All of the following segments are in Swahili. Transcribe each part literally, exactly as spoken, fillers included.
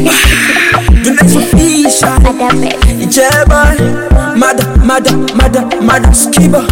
The next official J-boy Mada, mada, mada, mada Skiba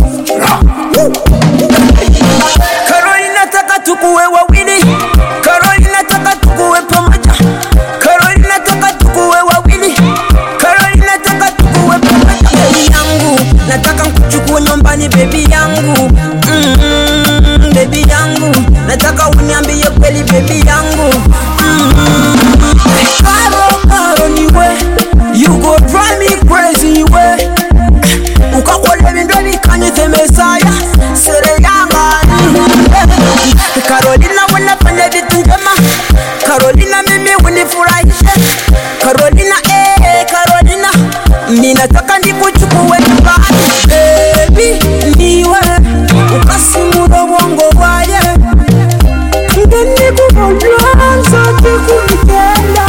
Carolina taka tukuwe wawili Carolina taka tukuwe pamoja Carolina taka tukuwe wawili Carolina taka tukuwe pamoja Baby yangu, nataka nkuchukue nyumbani baby yangu mm-hmm, baby yangu, nataka uniambie kweli baby yangu mm-hmm. Karo, karo niwe You go drive me crazy way Ukakole mindwe vikanyite mesaya Sere yanga Carolina unafanya vitu njema Carolina mimi unifurahishe Carolina eh Carolina Ninataka nikuchukue nyumbani Baby niwe Ukasimura wango waye Ndeni kumojanza tekunitenda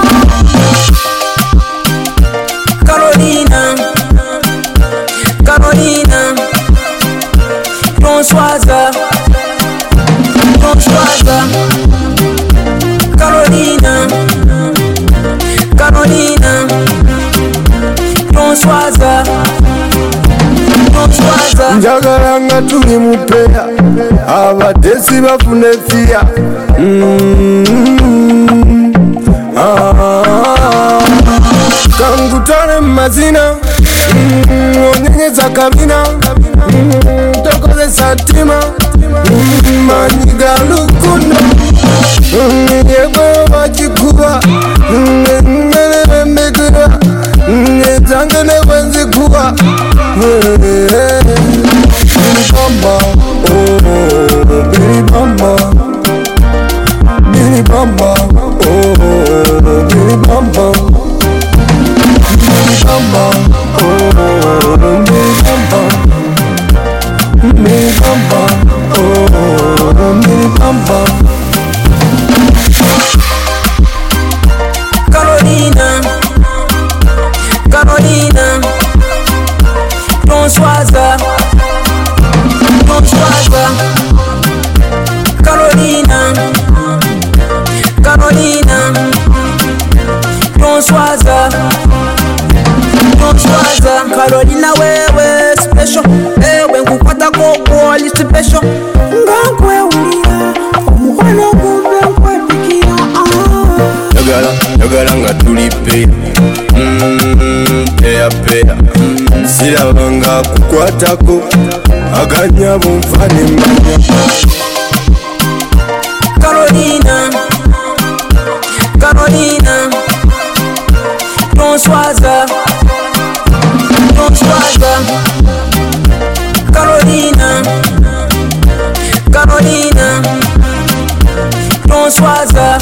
Carolina Carolina Françoise Françoise Carolina Carolina Françoise Françoise Njagala nga tuli mupea abadesi bafune fia mm-hmm. ah. Kangutane mazina mm-hmm. Onyenyeza kabina mm-hmm. Tokoze satima mm-hmm. Manyiga lukuno mm-hmm. Yego wachikuba mm-hmm. Ngele mbekura mm-hmm. Zangene wenzi kuwa mm-hmm. Billy Bamba, oh, Billy Bamba, Billy Bamba, oh, Billy Bamba, Billy Bamba, oh, Billy Bamba, Billy Bamba, oh, Billy Bamba. Carolina, Carolina, Françoise. Françoise Carolina Carolina Françoise Françoise Carolina wewe special ewe nkukwata koko ali special ngakwe ulia omukono kumbe nkwepikira Yagala, yagala nga tulipe mm, Peya peya mm, Sirabanga kukwatako Aganya bumfane manya Carolina Carolina Françoise Françoise Carolina Carolina Françoise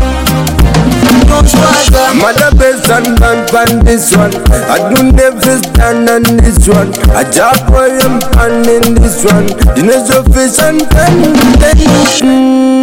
Françoise Mother best and man pan this one I do never stand on this one I job boy and pan in this one The next of fish and ten, ten.